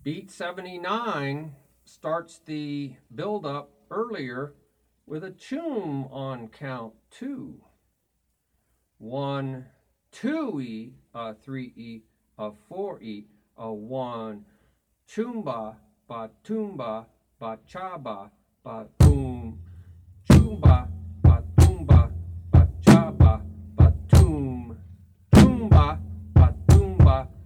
Beat 79 starts the build-up earlier with a choom on count 2. 1, 2E, a 3E, a 4E, a 1. Choomba, ba toomba, ba chaba, ba boom. Choomba, ba toomba, ba chaba, ba toom. Choomba, ba toomba,